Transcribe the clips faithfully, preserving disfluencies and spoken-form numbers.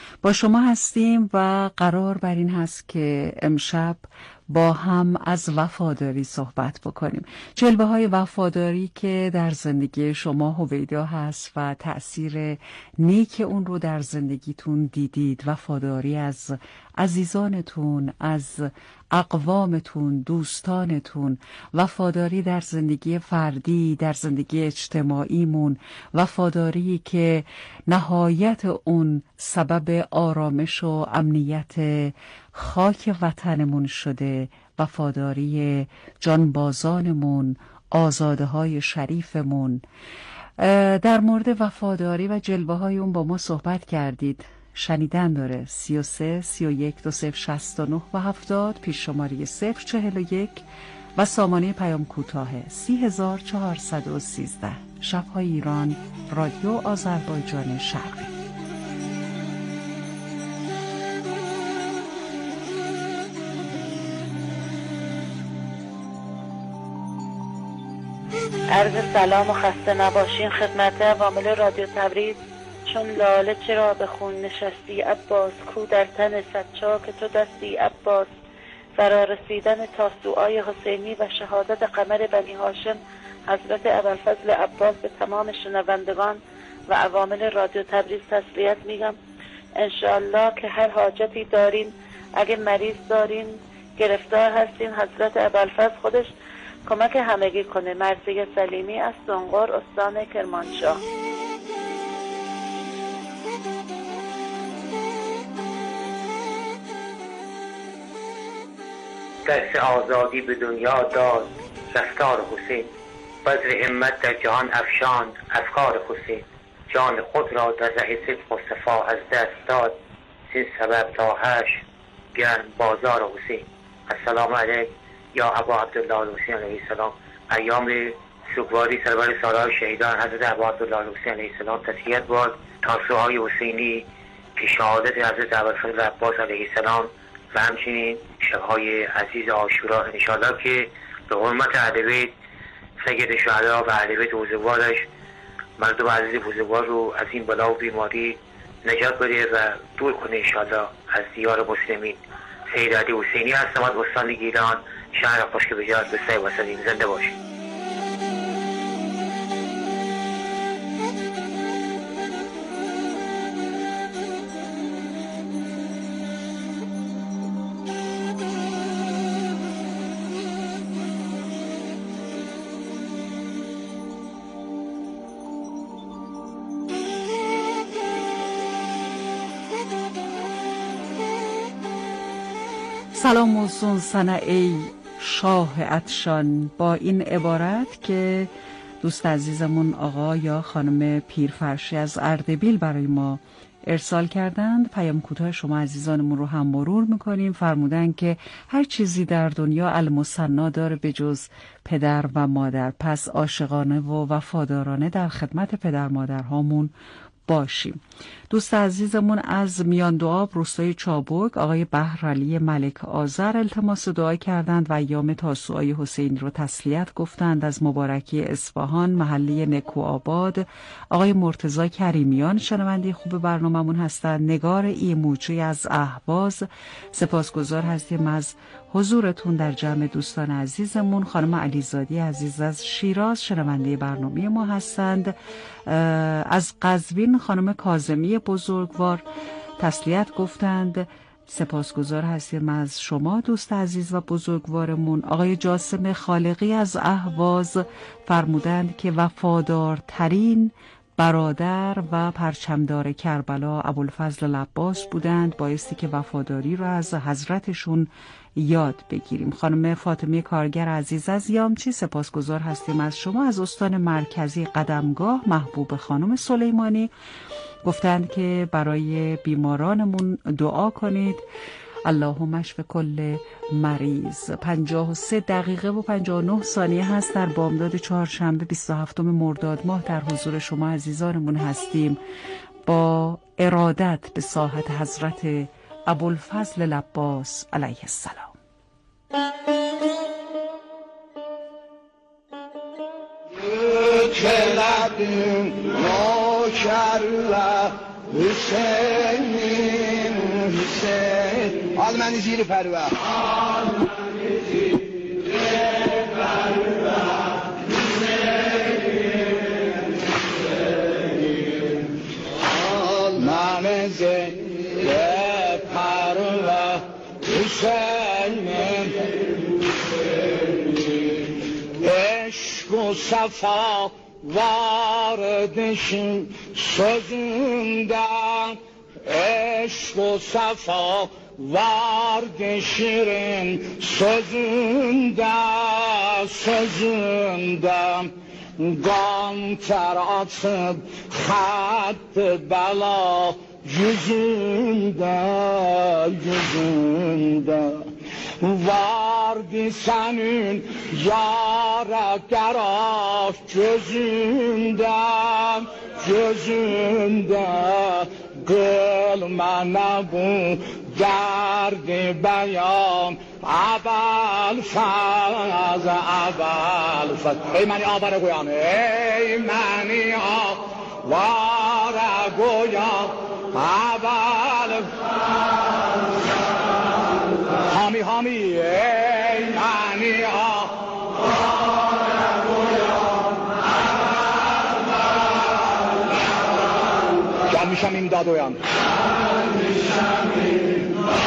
با شما هستیم و قرار بر این هست که امشب با هم از وفاداری صحبت بکنیم. جلوه های وفاداری که در زندگی شما هویدا هست و تأثیر نیک اون رو در زندگیتون دیدید. وفاداری از عزیزانتون، از اقوامتون، دوستانتون، وفاداری در زندگی فردی، در زندگی اجتماعیمون، وفاداری که نهایت اون سبب آرامش و امنیت خاک وطنمون شده، وفاداری جانبازانمون، آزاده های شریفمون. در مورد وفاداری و جلوه های اون با ما صحبت کردید. شنیدن داره. سی و سه سی و یک دو صفر شصت و نه و هفتاد، پیش شماره صفر چهل و یک و سامانه پیام کوتاه سی هزار چهارصد و سیزده. شب‌های ایران، رادیو آذربایجان شرقی. عرض سلام و خسته نباشین خدمت عوامل رادیو تبریز. چون لاله چرا به خون نشستی عباس، کو در تن صدچاک تو دستی عباس. فرارسیدن تاسوعای حسینی و شهادت قمر بنی هاشم حضرت ابوالفضل عباس به تمام شنوندگان و عوامل رادیو تبریز تسلیت میگم. انشاءالله که هر حاجتی دارین، اگه مریض دارین، گرفتار هستین، حضرت ابوالفضل خودش کمک همگی کنه. مرضیه سلیمی از سنقر، استان کرمانشاه. درس آزادی به دنیا داد رفتار حسین، بذر همت در جهان افشاند افکار حسین. جان خود را در ره صدق و صفا از دست داد، زین سبب تا حشر گرم بازار حسین. السلام علیک یا ابا عبدالله حسین علیه السلام. ایام سوگواری سرور سالار شهیدان حضرت ابا عبدالله حسین علیه السلام تسلیت باد. تاسوعای حسینی که شهادت حضرت ابوالفضل عباس علیه السلام و همچنین شب‌های عزیز عاشورا، انشاءالله که به حرمت اهل بیت سید شهدا و اهل بیت بزرگوارش مردم عزیز بزرگوار رو از این بلا و بیماری نجات بده و دور کنه انشاءالله از دیار مسلمین. سید علی حسینی هستم از استان گیلان، شهر خشک بجات به سعی و سلیم. زنده باشید. سلام و سنسنه ای شاه عطشان. با این عبارت که دوست عزیزمون آقا یا خانم پیرفرشی از اردبیل برای ما ارسال کردند، پیام کوتاه شما عزیزانمون رو هم مرور میکنیم. فرمودن که هر چیزی در دنیا المثنا داره به جز پدر و مادر، پس عاشقانه و وفادارانه در خدمت پدر مادرهامون باشیم. دوست عزیزمون از میان دوآب روستای چابک آقای بهرعلی ملک آذر التماس دعا کردند و ایام تاسوعای حسینی رو تسلیت گفتند. از مبارکی اصفهان محله نکوآباد آقای مرتضی کریمیان شنونده خوب برنامه‌مون هستند. نگار ایموچی از اهواز سپاسگزار هستیم از حضورتون در جمع دوستان عزیزمون. خانم علیزادی عزیز از شیراز شنونده برنامه ما هستند. از قزوین خانم کاظمی بزرگوار تسلیت گفتند. سپاسگزار هستیم از شما دوست عزیز و بزرگوارمون. آقای جاسم خالقی از اهواز فرمودند که وفادارترین برادر و پرچمدار کربلا ابوالفضل عباس بودند، بایستی که وفاداری رو از حضرتشون یاد بگیریم. خانم فاطمه کارگر عزیز از یامچی سپاسگزار هستیم از شما. از استان مرکزی قدمگاه محبوب خانم سلیمانی گفتند که برای بیمارانمون دعا کنید. اللهم اشف کل مریض. پنجاه و سه دقیقه و پنجاه و نه ثانیه هست در بامداد چهارشنبه بیست و هفتم مرداد ماه در حضور شما عزیزانمون هستیم با ارادت به ساحت حضرت ابوالفضل عباس علیه السلام. نوکر و حسینی منی زیر پروا حال منی زیر پروا حال من زیر پروا حسین عشق و صفا واردشین سوزوندم عشق و صفا وارد شیرین سوزوندم سوزوندم گام تر آتب خط بلا yüzünden yüzünden vardı senin yara garaj gözünden gözünden gülmene bu derdi beyan abal faz abal faz ey mani avara goyan ey mani avara goyan abal hami hami ey mani avara goyan gel میشم این دادویان گل میشم این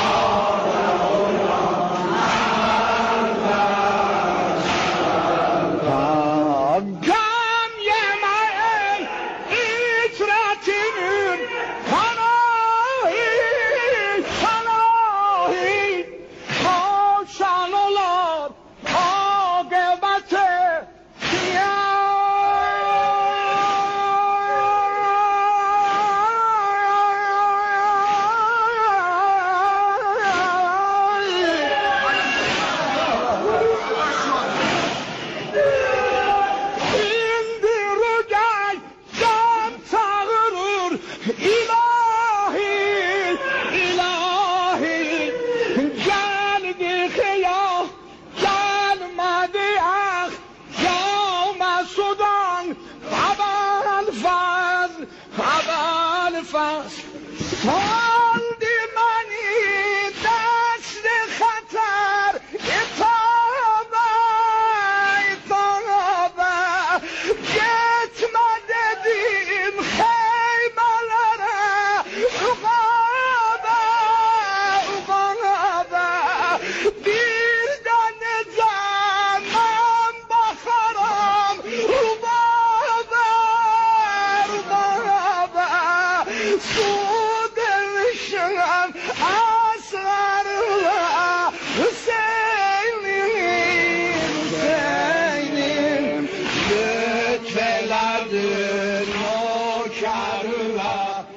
دادویان گم یه من ایتراتینم پناهی پناهی خوشان اولاد عاقبت فاندی منی دست خطر اتابه اتابه گتمه ددیم خیملره اقابه اقابه bir tane zaman bakarım rubabe rubabe su aslarla Hüseyin'im Hüseyin'im lütfeledin nokârla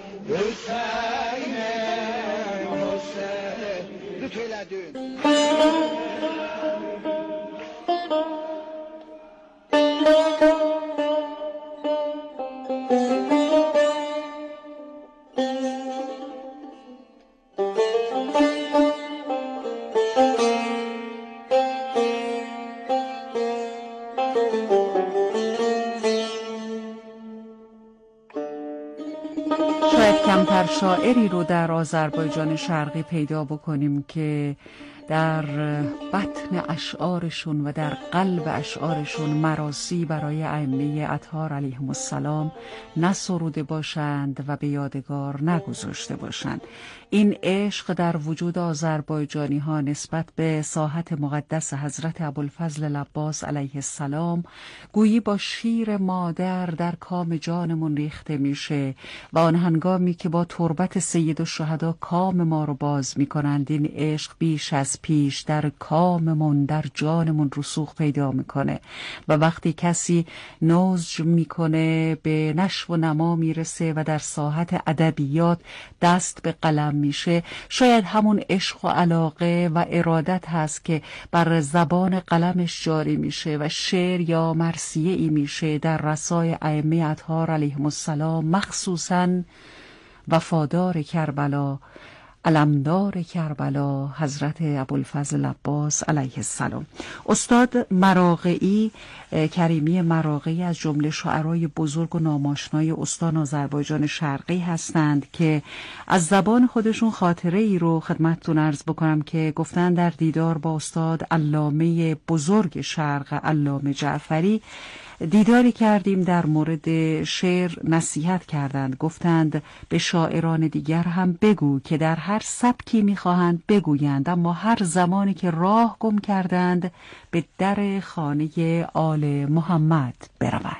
Hüseyin'im Hüseyin lütfeledin کمتر شاعری رو در آذربایجان شرقی پیدا بکنیم که در بطن اشعارشون و در قلب اشعارشون مراسی برای ائمه اطهار علیهم السلام نسروده باشند و به یادگار نگذاشته باشند. این عشق در وجود آذربایجانی ها نسبت به ساحت مقدس حضرت ابوالفضل العباس علیه السلام گویی با شیر مادر در کام جانمون ریخته میشه و آن هنگامی که با تربت سید الشهدا کام ما رو باز میکنند این عشق بیش از پیش در کاممون در جانمون رسوخ پیدا میکنه و وقتی کسی نضج میکنه به نشو و نما میرسه و در ساحت ادبیات دست به قلم میشه شاید همون عشق و علاقه و ارادت هست که بر زبان قلمش جاری میشه و شعر یا مرثیه ای میشه در رسای ائمه اطهار علیهم السلام مخصوصاً وفادار کربلا علمدار کربلا حضرت ابوالفضل عباس علیه السلام. استاد مراغئی، کریمی مراغئی، از جمله شاعرای بزرگ و ناماشنای استان آذربایجان شرقی هستند که از زبان خودشون خاطره ای رو خدمتتون عرض بکنم که گفتن در دیدار با استاد علامه بزرگ شرق علامه جعفری دیداری کردیم، در مورد شعر نصیحت کردند. گفتند به شاعران دیگر هم بگو که در هر سبکی میخواهند بگویند، اما هر زمانی که راه گم کردند به در خانه آل محمد بروند.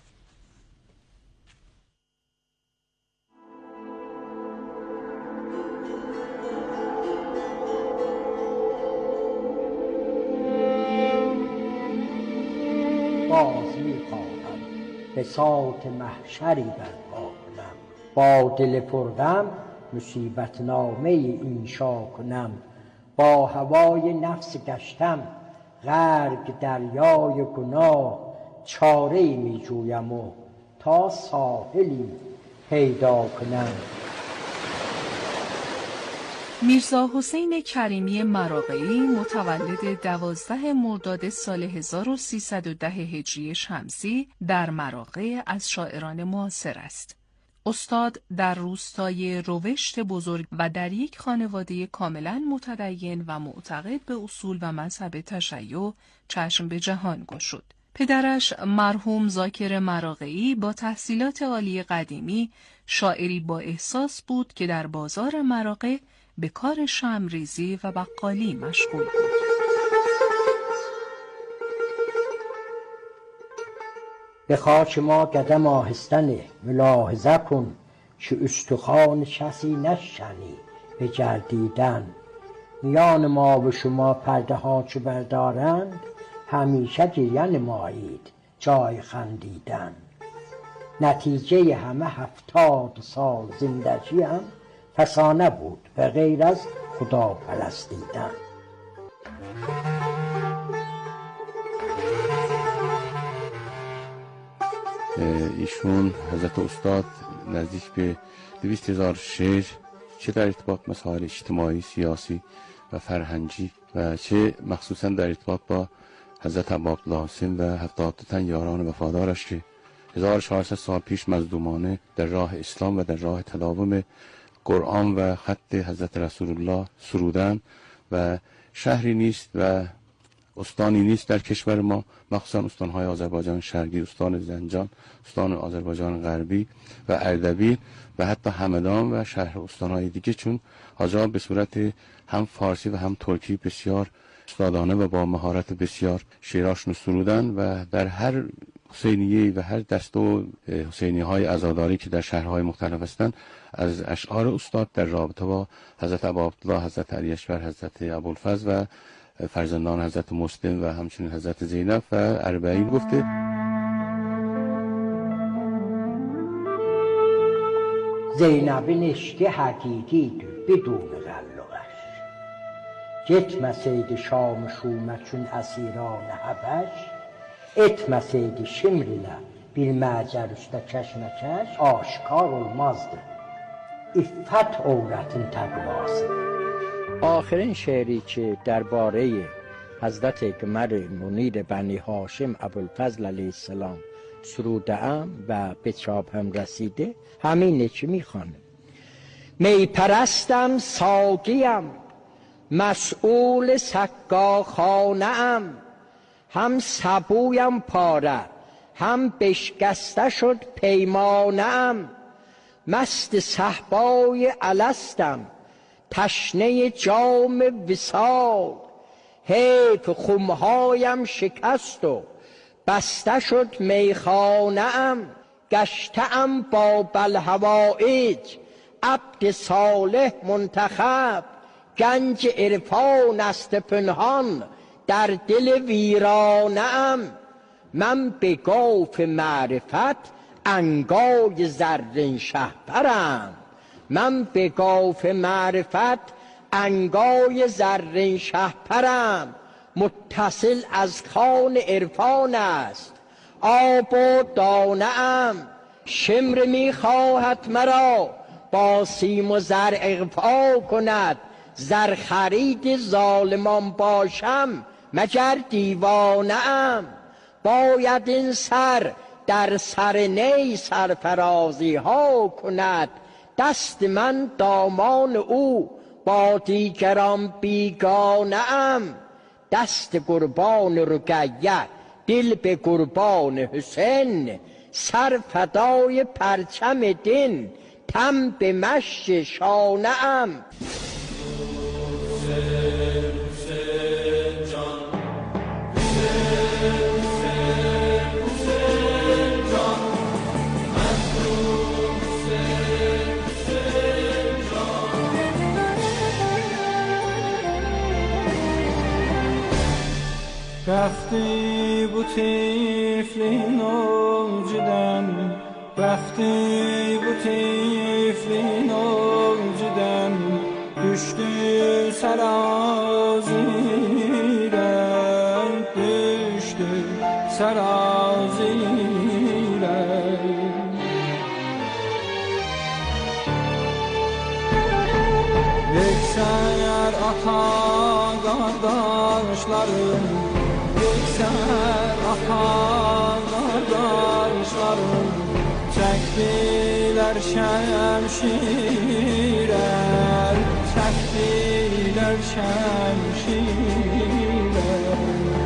باز می‌خواهم بساط محشری برپا کنم، با دل پرغم مصیبت نامه انشا کنم. با هوای نفس گشتم غرق دریای گناه، چاره‌ای می‌جویم و تا ساحلی پیدا کنم. میرزا حسین کریمی مراغئی متولد دوازده مرداد سال هزار و سیصد و ده هجری شمسی در مراغه از شاعران معاصر است. استاد در روستای روشت بزرگ و در یک خانواده کاملا متدین و معتقد به اصول و مذهب تشیع چشم به جهان گشود. پدرش مرحوم ذاکر مراغئی با تحصیلات عالی قدیمی شاعری با احساس بود که در بازار مراغه به کار شمع‌ریزی و بقالی مشغول بود. به خاک ما قدم آهستنه، ملاحظه کن که استخوان کسی نشنی به گردیدن. میان ما و شما پرده ها چو بردارند، همیشه گریه مایید جای خندیدن. نتیجه همه هفتاد سال زندگی هم فسانه بود به غیر از خدا پرستیدن. ایشون حضرت استاد نزدیک به دویست هزار شعر، چه در ارتباط مسائل اجتماعی، سیاسی و فرهنگی و چه مخصوصا در ارتباط با حضرت ابوالقاسم و هفتاد تن یاران وفادارش که هزار و چهارصد سال پیش مظلومانه در راه اسلام و در راه تداوم قرآن و خط حضرت رسول الله سرودن و شهری نیست و استانی نیست در کشور ما، مخصوصا استانهای آذربایجان شرقی، استان زنجان، استان آذربایجان غربی و اردبیل و حتی همدان و شهر استانهای دیگه، چون حاجا به صورت هم فارسی و هم ترکی بسیار استادانه و با مهارت بسیار شعراشون سرودن و در هر حسینیه و هر دسته و حسینی های عزاداری که در شهرهای مختلف هستند، از اشعار استاد در رابطه با حضرت ابوعبدالله، حضرت علی اکبر، حضرت ابوالفضل و فرزندان حضرت مسلم و همچنین حضرت زینب و اربعین گفته. زینب نشته حقیقی بدون غلغش، gitmeseydi Şam-ı Şume çün esiran Habeş, etmeseydi şimrile bir mecer üstte keşmekeş, aşikar olmazdı iffet avretin takvası. آخرین شعری که درباره حضرت قمر منیر بنی هاشم ابوالفضل علیه السلام سروده‌ام و به چاپ هم رسیده همینه که میخوانه: می پرستم ساقیم، مسئول سقاخانه‌ام، هم سبویم پاره هم بشکسته شد پیمانه‌ام، مست صهبای الستم تشنه جام وصال، حیف خمهایم شکست و بسته شد میخانه‌ام، گشته‌ام با بلحوایج عبد صالح منتخب، گنج عرفان است پنهان در دل ویرانه‌ام، من به گاف معرفت عنقای زرین شهپرم، من به گاف معرفت عنقای زرین شهپرم، متصل از خوان عرفان است آب و دانه ام، شمر می خواهد مرا با سیم و زر اغفا کند. زر خرید ظالمان باشم مگر دیوانه ام. باید این سر در سر نی سرفرازی ها کند. دست من دامان او با دیگران بیگانه ام. دست قربان رقیه دل به قربان حسین. سر فدای پرچم دین تن به مشت شانه ام. وقتی bu tiflin olcudan Vakti bu tiflin olcudan Düştü saraziden Düştü saraziden Yekser ata kardeşlerim Yekser ata kardeşlerim Çektiler şemşirer Çektiler şemşirer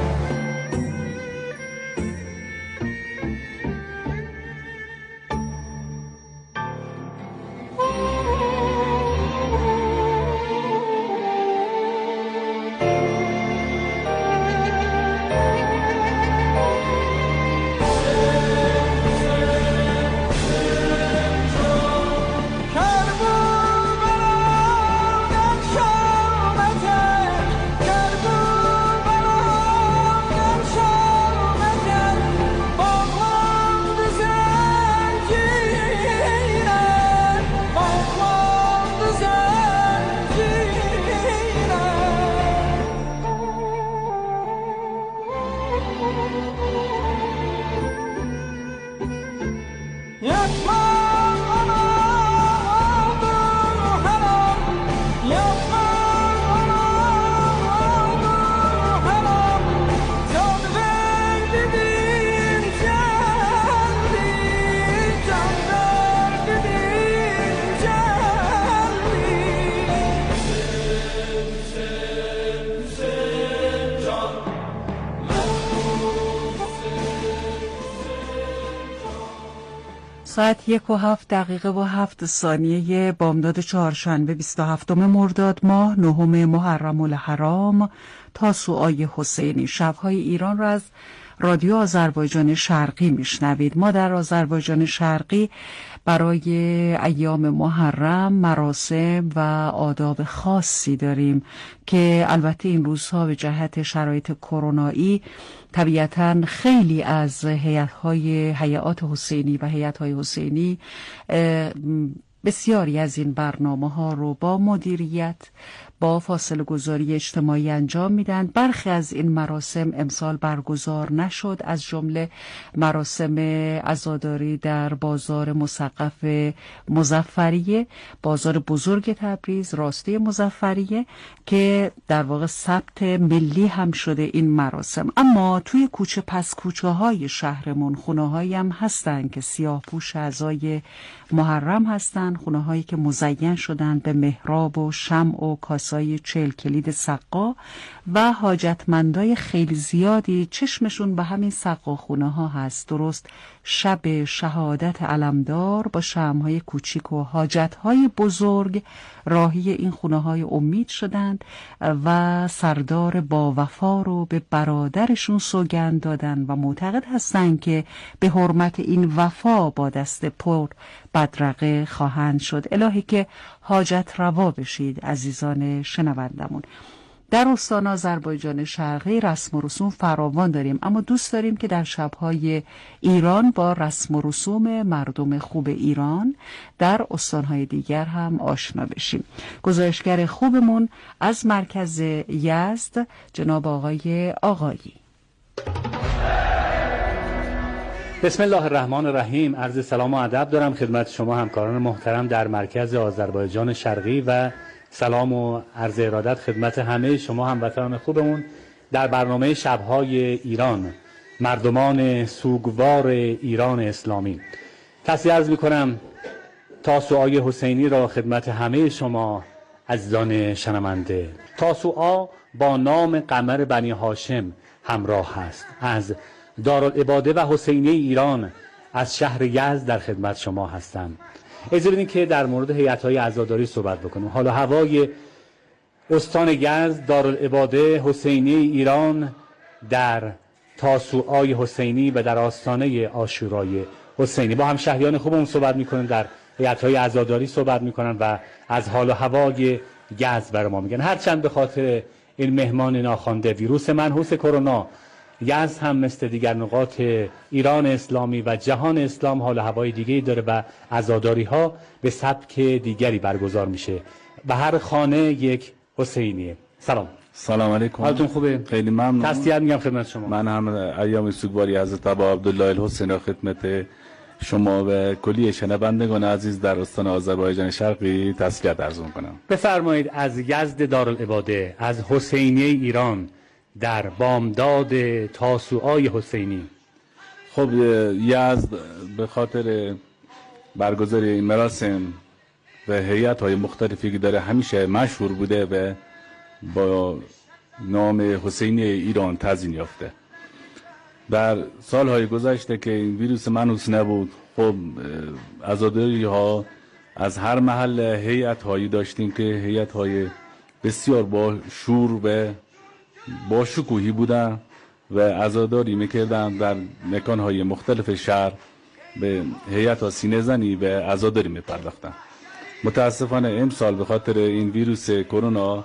ساعت یک و هفت دقیقه و هفت ثانیه بامداد چهارشنبه بیست و هفتم مرداد ماه نهم محرم الحرام تاسوعای حسینی. شبهای ایران را از رادیو آذربایجان شرقی میشنوید. ما در آذربایجان شرقی برای ایام محرم مراسم و آداب خاصی داریم که البته این روزها به جهت شرایط کرونایی طبیعتاً خیلی از هیئت‌های هیئات حسینی و هیئت‌های حسینی بسیاری از این برنامه‌ها رو با مدیریت با فاصله گذاری اجتماعی انجام میدن. برخی از این مراسم امسال برگزار نشد، از جمله مراسم عزاداری در بازار مسقف مظفریه، بازار بزرگ تبریز، راسته مظفریه که در واقع ثبت ملی هم شده این مراسم. اما توی کوچه پس کوچه های شهرمون خونه هایی هم هستن که سیاه پوش اعضای محرم هستن، خونه هایی که مزین شدن به محراب و شمع و کاسای چهل کلید سقا و حاجتمندای خیلی زیادی چشمشون به همین سقا خونه ها هست. درست شب شهادت علمدار با شمعهای کوچیک و حاجتهای بزرگ راهی این خونه های امید شدند و سردار با وفا رو به برادرشون سوگند دادن و معتقد هستند که به حرمت این وفا با دست پر بدرقه خواهند شد. الهی که حاجت روا بشید عزیزان شنوندمون. در استان آذربایجان شرقی رسم و رسوم فراوان داریم، اما دوست داریم که در شبهای ایران با رسم و رسوم مردم خوب ایران در استانهای دیگر هم آشنا بشیم. گزارشگر خوبمون از مرکز یزد جناب آقای آقایی. بسم الله الرحمن الرحیم. عرض سلام و ادب دارم خدمت شما همکاران محترم در مرکز آذربایجان شرقی و سلام و عرض ارادت خدمت همه شما هموطنان خوبمون در برنامه شب‌های ایران، مردمان سوگوار ایران اسلامی. تصحیح عرض می‌کنم تاسوعای حسینی را خدمت همه شما عزیزان شنونده. تاسوعا با نام قمر بنی هاشم همراه است. از دارالعباده و حسینی ایران از شهر یزد در خدمت شما هستم. اجازه بدین که در مورد هیئت‌های عزاداری صحبت بکنیم. حال و هوای استان یزد، دارالعباده حسینی ایران در تاسوعای حسینی و در آستانه عاشورای حسینی با هم شهریان خوبمون صحبت میکنن، در هیئت‌های عزاداری صحبت میکنن و از حال و هوای یزد برای ما میگن. هرچند به خاطر این مهمان ناخوانده ویروس منحوس کرونا، یزد هم مثل دیگر نقاط ایران اسلامی و جهان اسلام حال و هوای دیگه‌ای داره و عزاداری ها به سبک دیگری برگزار میشه و هر خانه یک حسینیه. سلام. سلام علیکم. حالتون خوبه؟ خیلی ممنون. تسلیت میگم خدمت شما. من هم ایام سوگواری حضرت ابا عبدالله الحسینی خدمت شما و کلی شنوندگان عزیز در استان آذربایجان شرقی تسلیت عرض می‌کنم. بفرمایید از یزد دارالعباده، از حسینیه ایران در بامداد تاسوعای حسینی. خب یزد به خاطر برگزاری این مراسم و هیئت‌های مختلفی که داره همیشه مشهور بوده و با نام حسینی ایران تزیین یافته. در سالهای گذشته که این ویروس منحوس نبود، خب عزاداری ها از هر محل هیئت‌هایی داشتیم که هیئت‌های بسیار با شور و با شکوهی بودن و عزاداری میکردن در مکان‌های مختلف شهر، به هیئت‌ها سینه زنی و عزاداری میپرداختن. متاسفانه امسال به خاطر این ویروس کرونا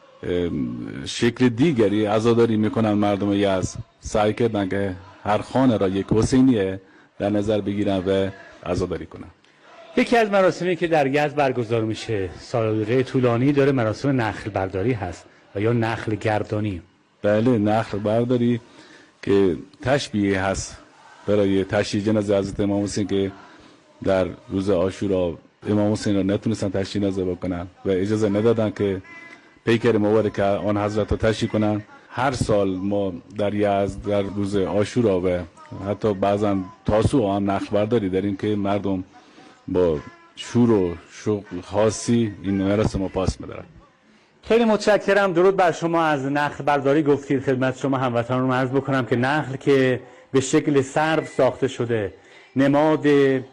شکل دیگری عزاداری میکنن. مردم یزد سعی کردن که هر خانه را یک حسینیه در نظر بگیرن و عزاداری کنن. یکی از مراسمی که در یزد برگزار میشه سالگرد طولانی داره، مراسم نخل برداری هست و یا نخل گردانی. بله، نخل برداری که تشبیه هست برای تشییع جنازه حضرت امام حسین که در روز عاشورا امام حسین را نتونستن تشییع جنازه بکنن و اجازه ندادن که پیکر مبارک آن حضرت را تشییع کنن. هر سال ما در یزد در روز عاشورا و حتی بعضا تاسوعا هم نخل برداری داریم که مردم با شور و شوق خاصی این مراسم رو پاس می‌دارن. خیلی متشکرم. درود بر شما. از نخل برداری گفتید. خدمت شما هموطنان عرض بکنم که نخل که به شکل سرو ساخته شده، نماد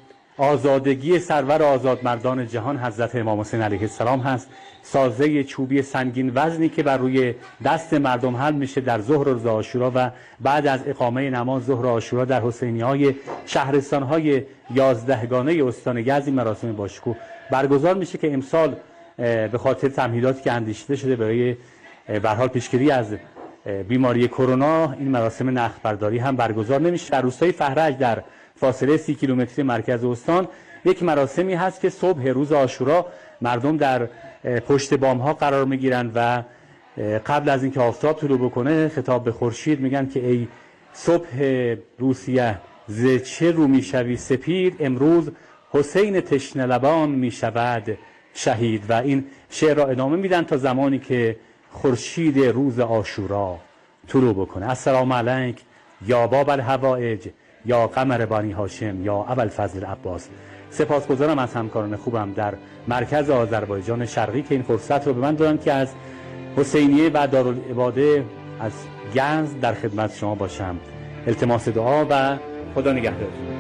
آزادگی سرور آزادمردان جهان حضرت امام حسین علیه السلام هست. سازه چوبی سنگین وزنی که بر روی دست مردم حل میشه در ظهر روز عاشورا و بعد از اقامه نماز ظهر عاشورا در حسینی‌های شهرستان‌های یازدهگانه استان یزد مراسم باشکوه برگزار میشه که امسال به خاطر تمهیداتی که اندیشیده شده برای به هر حال پیشگیری از بیماری کرونا این مراسم نخل برداری هم برگزار نمیشه. در روستای فهرج در فاصله سی کیلومتری مرکز استان یک مراسمی هست که صبح روز عاشورا مردم در پشت بام ها قرار میگیرن و قبل از اینکه آفتاب طلوع بکنه خطاب به خورشید میگن که ای صبح روسیه ز چه رو میشوی سپید، امروز حسین تشنه لبان میشود شهید. و این شعر را ادامه میدن تا زمانی که خورشید روز عاشورا طلوع بکنه. السلام علیک یا باب الحوائج یا قمر بانی هاشم یا ابوالفضل عباس. سپاسگزارم از همکاران خوبم در مرکز آذربایجان شرقی که این فرصت رو به من دادن که از حسینیه و دارالعباده از یزد در خدمت شما باشم. التماس دعا و خدا نگهدارتون.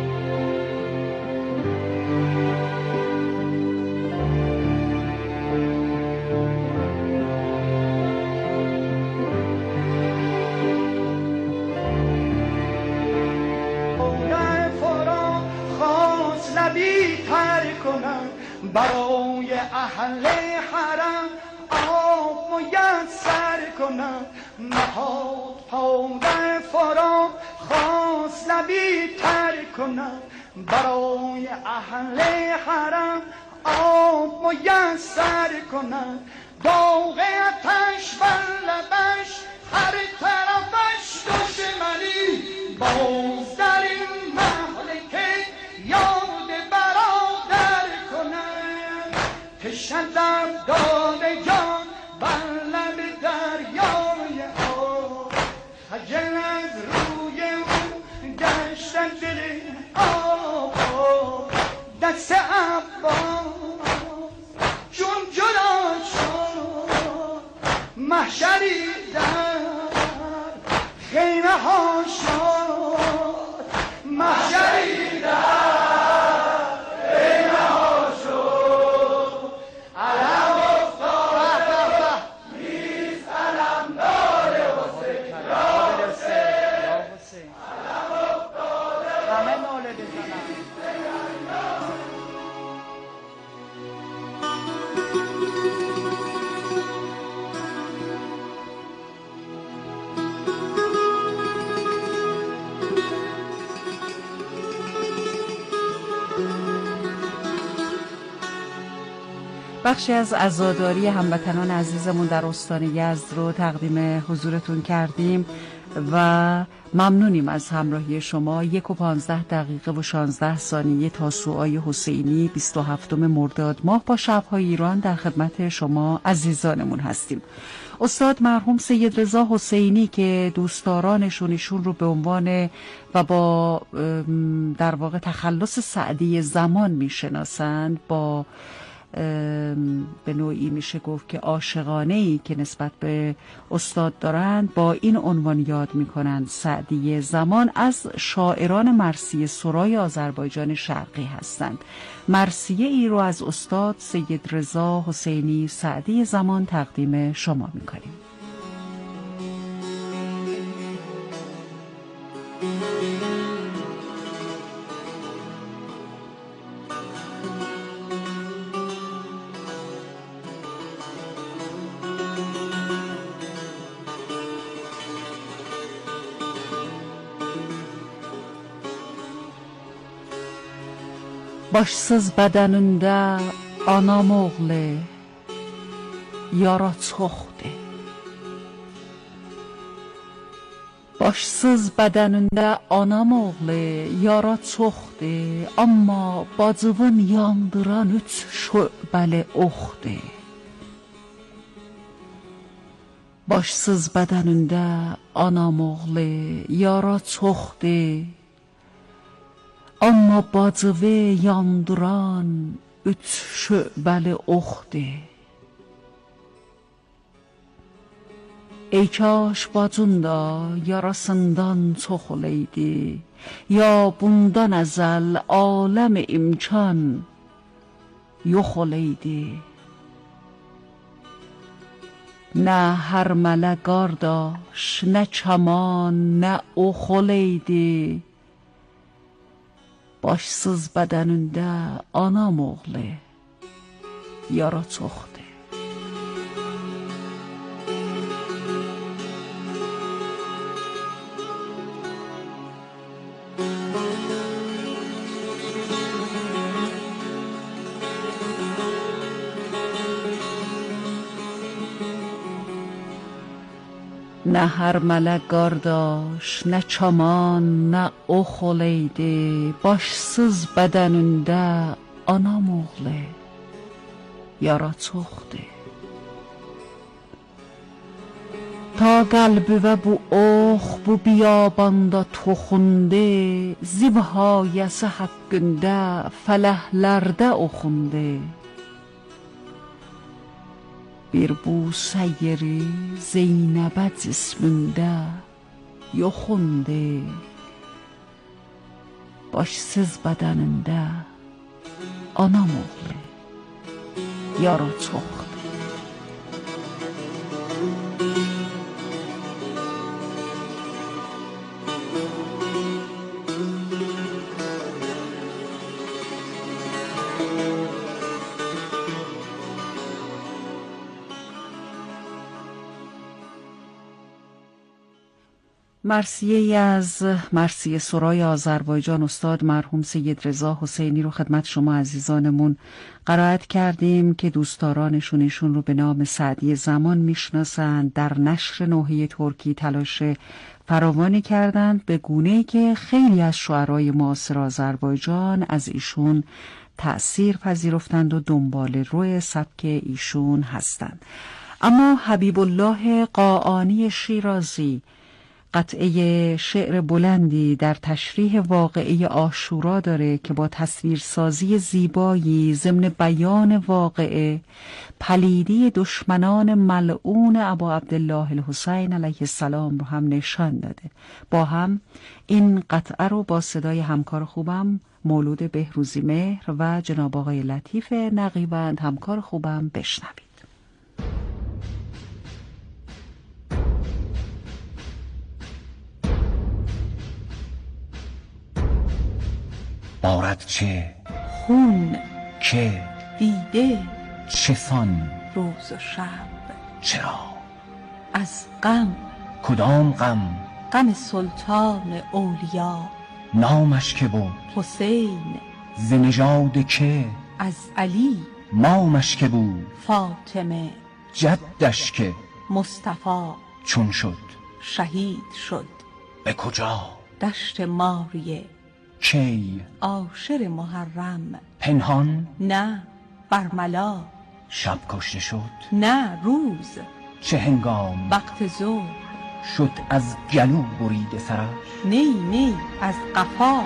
برای اهل حرم آب میسر کنم، نهاد پا در فرام خواست لبی تر کنم. برای اهل حرم آب میسر کنم، داغ آتش بر لبش هر طرفش دشمنی، باز در این محشری در خیمه ها شد، محشری در خیمه ها شد، علم افتاد نیست علم دار حسین، یا حسین علم افتاد همه ناله بزنن. بخشی از عزاداری هموطنان عزیزمون در استان یزد رو تقدیم حضورتون کردیم و ممنونیم از همراهی شما. یک و پانزده دقیقه و شانزده ثانیه تا سوهای حسینی بیست و هفتم مرداد ماه با شب‌های ایران در خدمت شما عزیزانمون هستیم. استاد مرحوم سید رضا حسینی که دوستدارانشون ایشون رو به عنوان و با در واقع تخلص سعدی زمان میشناسند، با به نوعی میشه گفت که عاشقانه‌ای که نسبت به استاد دارند، با این عنوان یاد میکنند سعدی زمان، از شاعران مرثیه سرای آذربایجان شرقی هستند. مرثیه ای رو از استاد سید رضا حسینی سعدی زمان تقدیم شما میکنیم. Başsız bədənində anam oğlu yara çoxdur. Başsız bədənində anam oğlu yara çoxdur, amma bacımın yandıran üç şöbəli oxdur. Başsız bədənində anam oğlu yara çoxdur, amma bacıvı yandıran üç şöbəli oxdur. Ey kaş bacın da yarasından çox oleydi, ya bundan əzəl aləm imkan yox oleydi. Nə hərmələ qardaş, nə kaman, nə ox oleydi. Başsız bədənində anam oğlu yara çoxdur. Nə hərmələ qardaş, nə çaman, nə ox oleydi. Başsız bədənində anam oğlu yara çoxdur. Ta qəlbivə bu ox bu biyabanda toxundu, zibhayəsi haqqında fələhlərdə oxundu. Bir bu səyiri Zeynəbə cismində yoxundu. Başsız bədənində anam oğlu yara çoxdur. مرثیه از مرثیه سرای آذربایجان استاد مرحوم سید رضا حسینی رو خدمت شما عزیزانمون قرائت کردیم که دوستدارانشون ایشون رو به نام سعدی زمان میشناسند. در نشر نوحه ترکی تلاش فراوانی کردند به گونه‌ای که خیلی از شعرای معاصر آذربایجان از ایشون تأثیر پذیرفتند و دنبال روی سبک ایشون هستند. اما حبیب الله قاآنی شیرازی قطعه شعر بلندی در تشریح واقعه عاشورا داره که با تصویرسازی زیبایی ضمن بیان واقعه پلیدی دشمنان ملعون ابا عبدالله الحسین علیه السلام رو هم نشان داده. با هم این قطعه رو با صدای همکار خوبم مولود بهروزی مهر و جناب آقای لطیف نقیبند همکار خوبم بشنوید. بارد چه خون که دیده چسان روز و شب، چرا از غم کدام غم؟ غم سلطان اولیا، نامش که بود حسین ز نژاد که؟ از علی، مامش که بود فاطمه جدش که؟ مصطفی چون شد شهید شد به کجا؟ دشت ماریه. کی؟ عاشر محرم. پنهان؟ نه برملا. شب کشته شد؟ نه روز. چه هنگام؟ وقت ظهر. شد از گلو برید سرش؟ نی نی از قفا.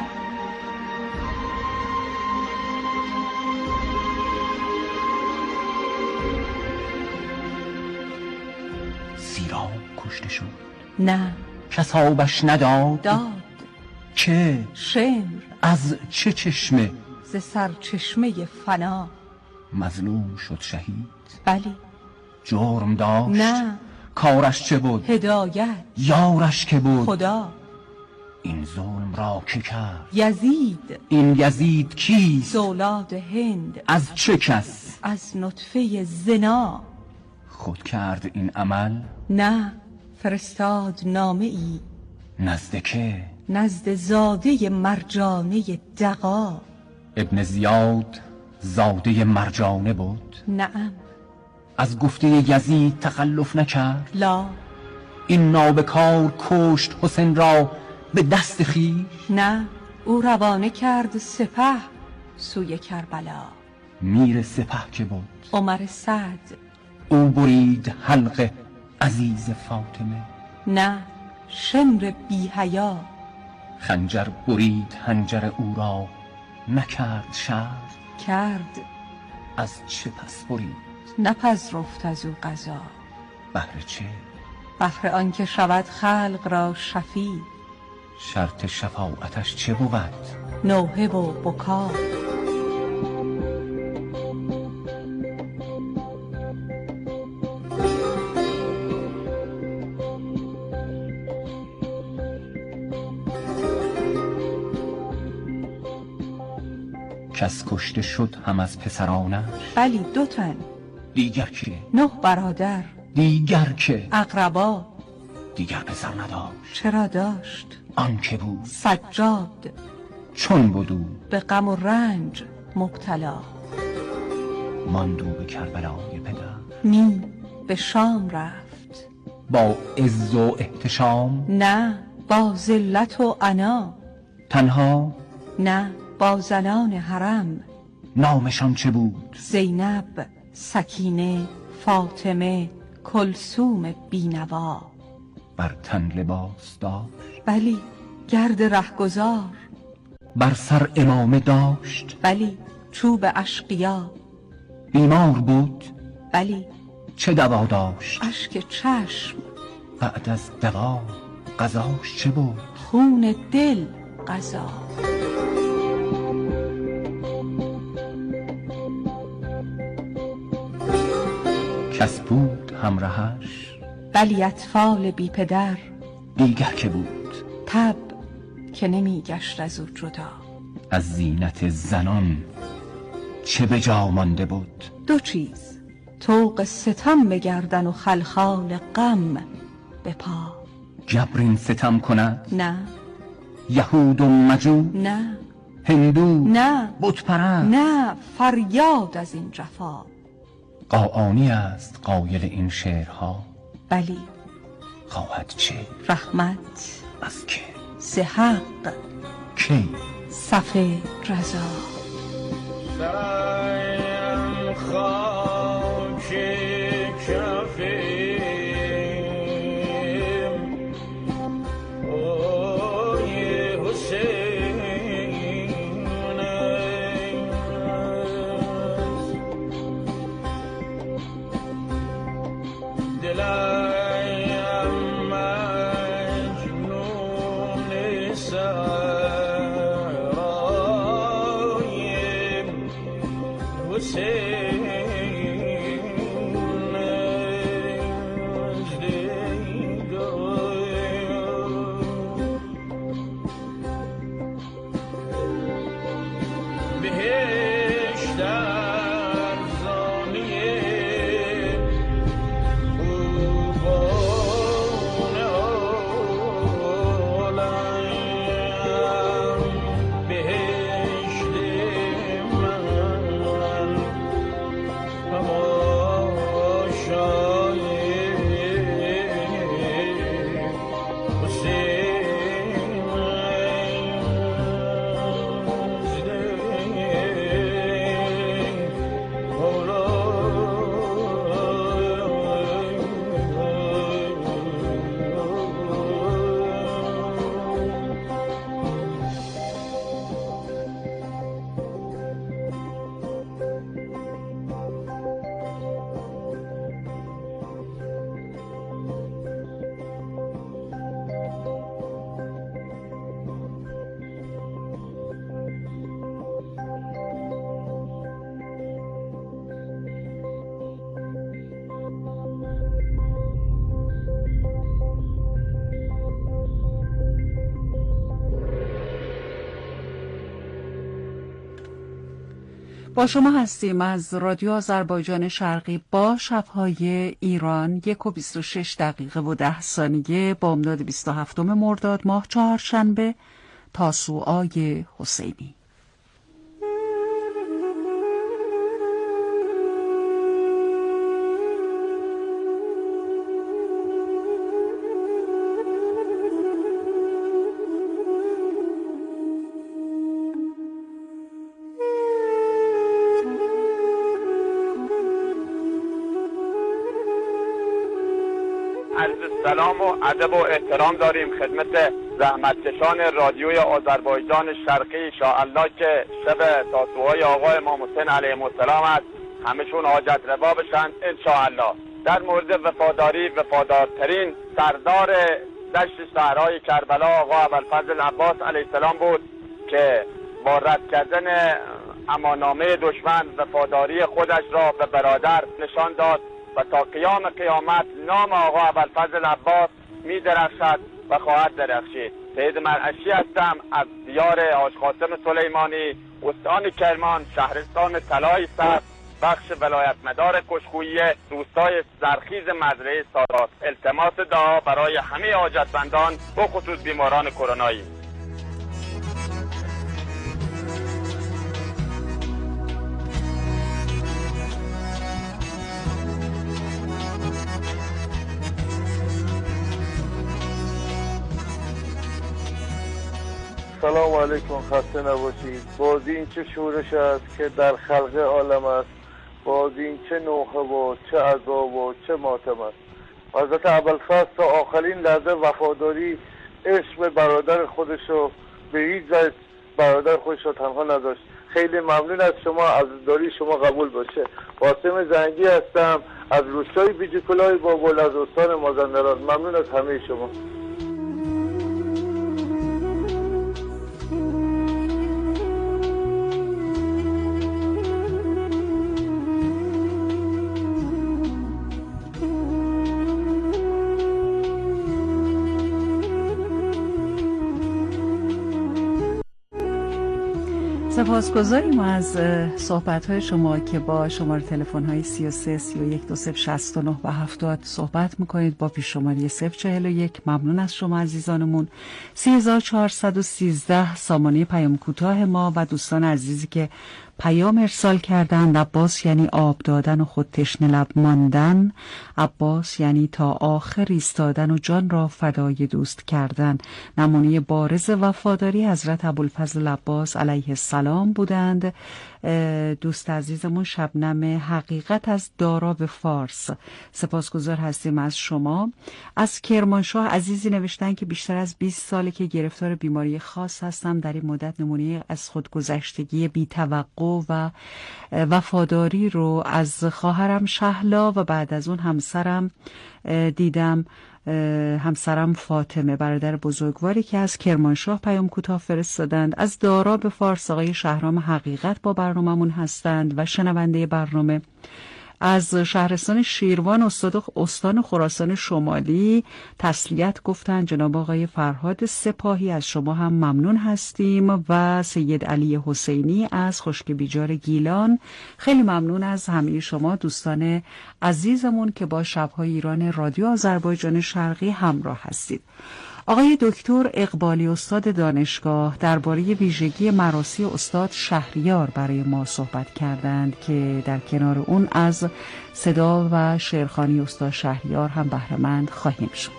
سیراب کشته شد؟ نه. کس آبش نداد؟ داد. که؟ شمر. از چه چشمه؟ ز سرچشمه فنا. مظلوم شد شهید؟ بلی. جرم داشت؟ نه. کارش چه بود؟ هدایت. یارش که بود؟ خدا. این ظلم را که کرد؟ یزید. این یزید کیست؟ اولاد هند. از چه کس؟ از نطفه زنا. خود کرد این عمل؟ نه، فرستاد نامه ای. نزد که؟ نزد زاده مرجانه دغا. ابن زیاد زاده مرجانه بود؟ نعم. از گفته یزید تخلف نکرد؟ لا. این نابکار کشت حسین را به دست خویش؟ نه، او روانه کرد سپه سوی کربلا. میر سپه که بود؟ عمر سعد. او برید حلق عزیز فاطمه؟ نه، شمر بی حیا. خنجر برید حنجر او را نکرد شر؟ کرد. از چه پس برید؟ نپذرفت از او قضا. بهر چه؟ بهر آنکه شود خلق را شفیع. شرط شفاعتش چه بود؟ نوحه و بکا. کس کشته شد هم از پسرانش؟ بلی، دو تن. دیگر که؟ نه برادر. دیگر که؟ اقربا. دیگر پسر نداشت؟ چرا داشت؟ آن که بود؟ سجاد. چون بودو؟ به غم و رنج مبتلا. ماندو به کربلای پدر؟ نی، به شام رفت. با عز و احتشام؟ نه، با ذلت و عنا. تنها؟ نه، با زنان حرم. نامشان چه بود؟ زینب، سکینه، فاطمه، کلثوم بینوا. بر تن لباس داشت؟ بلی، گرد رهگذار. بر سر امامه داشت؟ بلی، چوب اشقیا. بیمار بود؟ بلی. چه دوا داشت؟ اشک چشم. بعد از دوا غذاش چه بود؟ خون دل غذا. کس بود همراهش؟ بلی، اطفال بی پدر. دیگر که بود؟ تب که نمی گشت از او جدا. از زینت زنان چه به جا مانده بود؟ دو چیز، طوق ستم بگردن و خلخال غم به پا. جبرین ستم کند؟ نه. یهود و مجوس؟ نه. هندو؟ نه. بت پرست؟ نه، فریاد از این جفا. قاآنی است قایل این شعرها؟ بلی. خواهد چه؟ رحمت. از که؟ ز حق. کی؟ صف رضا. سرایم خاک کفیم با شما هستیم از رادیو آذربایجان شرقی با شب‌های ایران. یک و بیست و شش دقیقه و ده ثانیه با امداد بیست و هفتم مرداد ماه چهارشنبه تاسوعای حسینی. سلام و ادب و احترام داریم خدمت زحمتکشان رادیوی آذربایجان شرقی انشاءالله که شب تاسوعای آقا امام حسین علیه السلام است، همشون حاجت روا بشن انشاءالله. در مورد وفاداری، وفادارترین سردار دشت صحرای کربلا آقا ابوالفضل عباس علیه السلام بود که با رد کردن اماننامه دشمن وفاداری خودش را به برادر نشان داد و تا قیام قیامت نام آقا ابوالفضل عباس می درخشد و خواهد درخشید. سید مرعشی هستم از دیار حاج قاسم سلیمانی، استان کرمان، شهرستان طلای سبز، بخش ولایت مدار کشکویی، روستای زرخیز مزرعه سادات. التماس دعا برای همه حاجتمندان و خصوص بیماران کرونایی. سلام علیکم، خسته نباشید. باز این چه شورش است که در خلق عالم است، باز این چه نوحه و چه عذاب و چه ماتم است. حضرت ابوالفضل تا آخرین لحظه وفاداری عشق به برادر خودش رو به هیچ وجه برادر خودش رو تنها نداشت. خیلی ممنون از شما، عزیزداری شما قبول باشه. قاسم زنگی هستم از روستای بیجیکلای بابل از استان مازندران. ممنون از همه شما. سپاسگزاریم از صحبت‌های شما که با شماره تلفن‌های سی و سه سی و یک دو صفر شصت و نه و هفتاد صحبت می‌کنید با پیش شماره صفر چهل و یک. ممنون از شما عزیزانمون. سی هزار چهارصد و سیزده سامانه پیام کوتاه ما و دوستان عزیزی که پیام ارسال کردند. عباس یعنی آب دادن و خود تشنه لب ماندن. عباس یعنی تا آخر ایستادن و جان را فدای دوست کردن. نمونه بارز وفاداری حضرت ابوالفضل عباس علیه السلام بودند دوست عزیزمون شبنم حقیقت از داراب فارس. سپاسگزار هستیم از شما. از کرمانشاه عزیزی نوشتن که بیشتر از بیست ساله که گرفتار بیماری خاص هستم. در این مدت نمونه از خودگذشتگی بی‌توقع و وفاداری رو از خواهرم شهلا و بعد از اون همسرم دیدم. همسرم فاطمه برادر بزرگواری که از کرمانشاه پیام کوتاه فرستادند. از داراب فارس آقای شهرام حقیقت با برنامه‌مون هستند و شنونده برنامه. از شهرستان شیروان استاد استان خراسان شمالی تسلیت گفتن جناب آقای فرهاد سپاهی از شما هم ممنون هستیم و سید علی حسینی از خشک بیجار گیلان. خیلی ممنون از همه شما دوستان عزیزمون که با شب‌های ایران رادیو آذربایجان شرقی همراه هستید. آقای دکتر اقبالی استاد دانشگاه درباره ویژگی مراسی استاد شهریار برای ما صحبت کردند که در کنار اون از صدا و شعرخوانی استاد شهریار هم بهره‌مند خواهیم شد.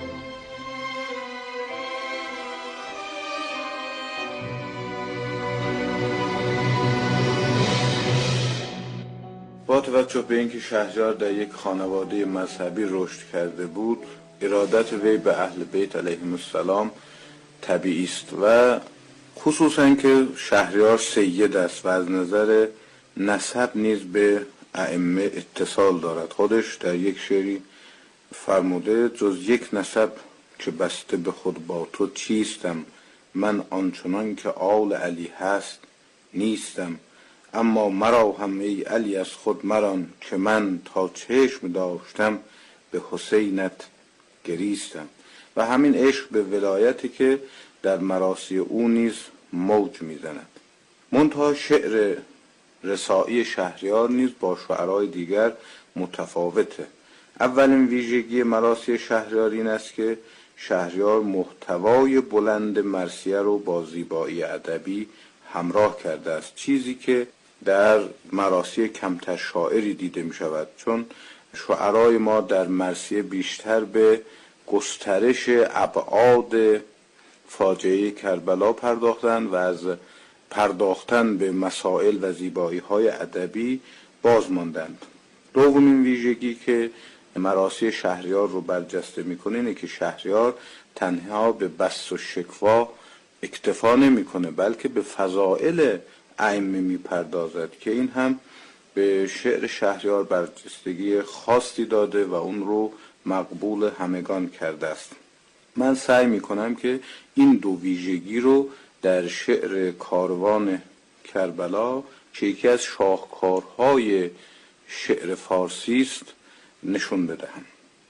با توجه به اینکه شهریار در یک خانواده مذهبی رشد کرده بود، ارادت وی به اهل بیت علیهم السلام طبیعی است و خصوصا که شهریار سید است و از نظر نسب نیز به ائمه اتصال دارد. خودش در یک شعری فرموده جز یک نسب که بسته به خود با تو چیستم، من آنچنان که آل علی هست نیستم، اما مرا هم ای علی از خود مران که من تا چشم داشتم به حسینت گریستم. و همین عشق به ولایتی که در مراسی او نیز موج میزند. منتها شعر رسائی شهریار نیز با شعرهای دیگر متفاوته. اولین ویژگی مراسی شهریار این است که شهریار محتوای بلند مرثیه رو با زیبایی ادبی همراه کرده است، چیزی که در مراسی کمتر شاعری دیده می شود، چون شعرای ما در مرثیه بیشتر به گسترش ابعاد فاجعه کربلا پرداختند و از پرداختن به مسائل و زیبایی های ادبی باز ماندند. دومین ویژگی که مراسی شهریار رو برجسته میکنه اینه که شهریار تنها به بس و شکوا اکتفا نمیکنه، بلکه به فضائل ائمه میپردازد که این هم به شعر شهریار برجستگی خاصی داده و اون رو مقبول همگان کرده است. من سعی میکنم که این دو ویژگی رو در شعر کاروان کربلا که یکی از شاهکارهای شعر فارسی است نشون بدهم.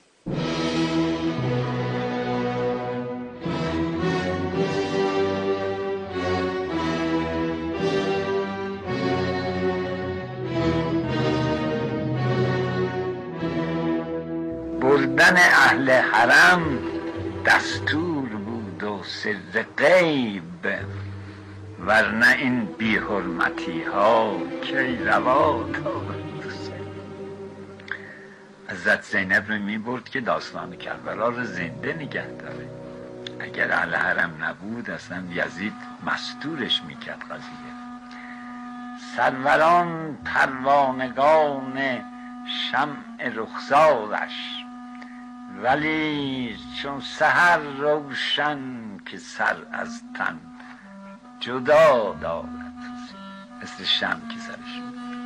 بردن اهل حرم دستور بود و سر غیب، ورنه این بی حرمتی ها کی روا دارد. حضرت زینب رو می برد که داستان کربلا رو زنده نگه داره. اگر اهل حرم نبود اصلا یزید مستورش میکرد قضیه. سروران پروانگان شمع رخسارش، ولی چون سحر روشن که سر از تن جدا دارد، مثل شمع که سرش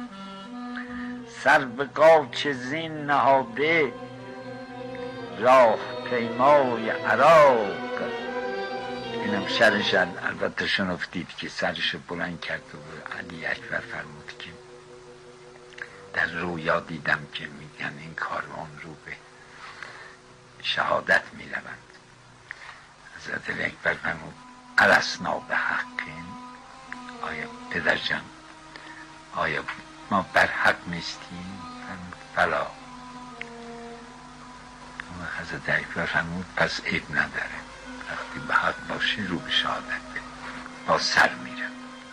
سر به قاچ زین نهاده راه پیمای عراق. اینم شرشن البته شنفتید که سرش بلند کرد و علی اکبر فرمود که در رویا دیدم که میگن این کاروان رو به شهادت میروند. حضرت علی اکبر فرمود الاسنا به حقین، آیا پدرجان آیا ما بر حق نیستیم؟ فرمود بلا. حضرت علی اکبر فرمود پس عیب نداره، وقتی به حق باشی رو به شهادت بده، با سر میرم.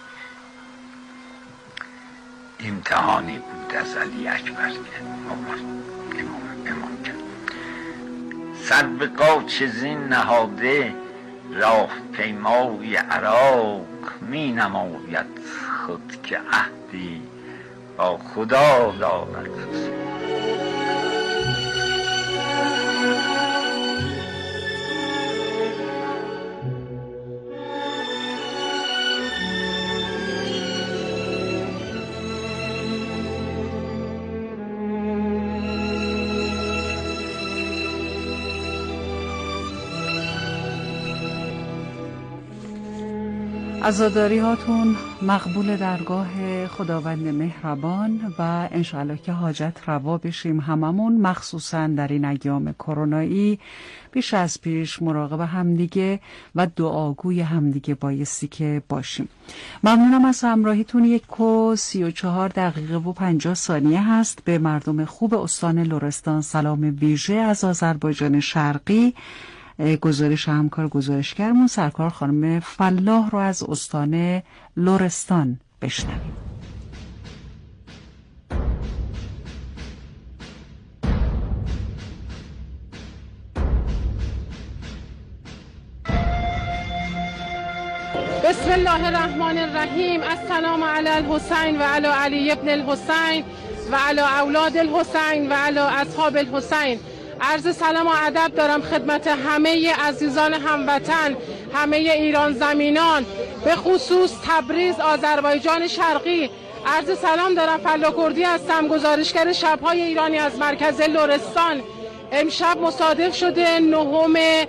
امتحانی بود از علی اکبر که امام امام کرد. سر به قاچ زین نهاده راه پیمای عراق، می نماید خود که عهد وقتی با خدا دارد حسین. عزاداری هاتون مقبول درگاه خداوند مهربان و انشاءالله که حاجت روا بشیم هممون، مخصوصا در این ایام کرونایی. بیش از پیش مراقب همدیگه و دعاگوی همدیگه بایستی که باشیم. ممنونم از همراهیتون. یک و سی و چهار دقیقه و پنجاه ثانیه هست. به مردم خوب استان لرستان سلام ویژه از آذربایجان شرقی. گزارش همکار گزارشگرمون سرکار خانم فلاح رو از استان لرستان بشنویم. بسم الله الرحمن الرحیم. السلام علی الحسین و علی علی ابن الحسین و علی اولاد الحسین و علی اصحاب الحسین. عرض سلام و ادب دارم خدمت همه عزیزان هموطن، همه ایران زمینان، به خصوص تبریز آذربایجان شرقی. عرض سلام دارم. فلا کردی هستم، گزارشگر شب‌های ایرانی از مرکز لرستان. امشب مصادف شده نهم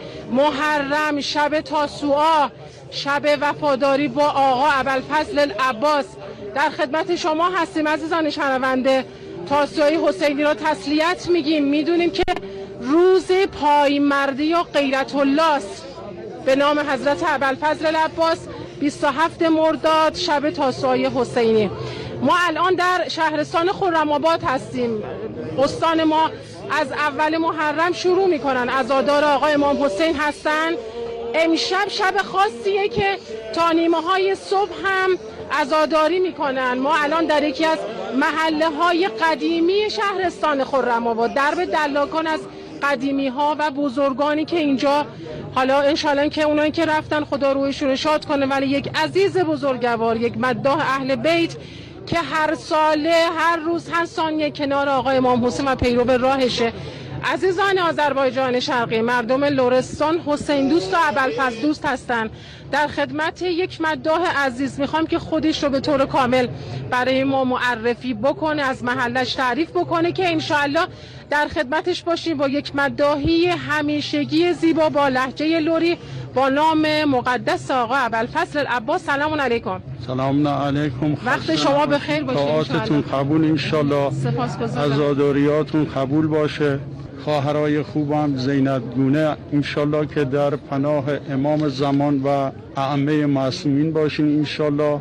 محرم، شب تاسوعا، شب وفاداری با آقا ابوالفضل العباس. در خدمت شما هستیم عزیزان شنونده. تاسوعای حسینی رو تسلیت میگیم. میدونیم که روز پایمردی و غیرت الله است. به نام حضرت ابوالفضل العباس بیست و هفتم مرداد شب تاسوعای حسینی. ما الان در شهرستان خرم‌آباد هستیم. استان ما از اول محرم شروع میکنن. عزادار آقا امام حسین هستن. امشب شب خاصیه که تا نیمه های صبح هم عزاداری میکنن. ما الان در یکی از محله های قدیمی شهرستان خرم‌آباد، درب دلاکان از قدیمی ها و بزرگانی که اینجا، حالا انشالله که اونایی که رفتن خدا روحشون رو شاد کنه، ولی یک عزیز بزرگوار، یک مداح اهل بیت که هر ساله، هر روز، هر ثانیه کنار آقا امام حسین و پیرو راهشه. عزیزان آذربایجان شرقی، مردم لرستان حسین دوست و ابوالفضل دوست هستن. در خدمت یک مداح عزیز میخوام که خودش رو به طور کامل برای ما معرفی بکنه، از محلش تعریف بکنه که انشاءالله در خدمتش باشیم با یک مداحی همیشگی زیبا با لهجه لری با نام مقدس آقا ابوالفضل العباس. سلام علیکم. سلام علیکم. وقت شما بخیر باشه. طاعاتتون قبول انشالله. سپاسگزارم. عزاداریاتون قبول باشه. خواهرای خوبم زینت گونه انشالله که در پناه امام زمان و ائمه معصومین باشین انشالله.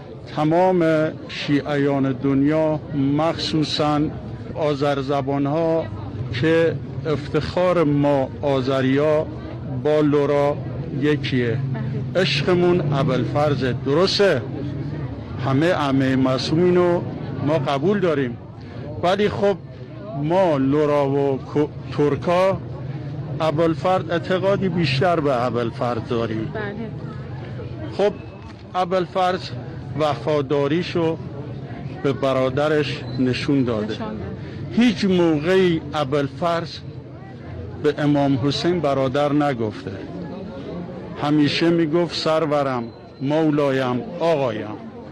تمام شیعیان دنیا، مخصوصا آذر زبان ها که افتخار ما آذریا با لورا یکیه، عشقمون ابوالفضل. درسته همه ائمه معصومین رو ما قبول داریم، ولی خب ما لورا و ترکا ابوالفضل اعتقادی بیشتر به ابوالفضل داریم. خب ابوالفضل وفاداریشو به برادرش نشون داده. هیچ موقعی ابوالفضل به امام حسین برادر نگفته، همیشه میگفت سرورم، مولایم، آقایم.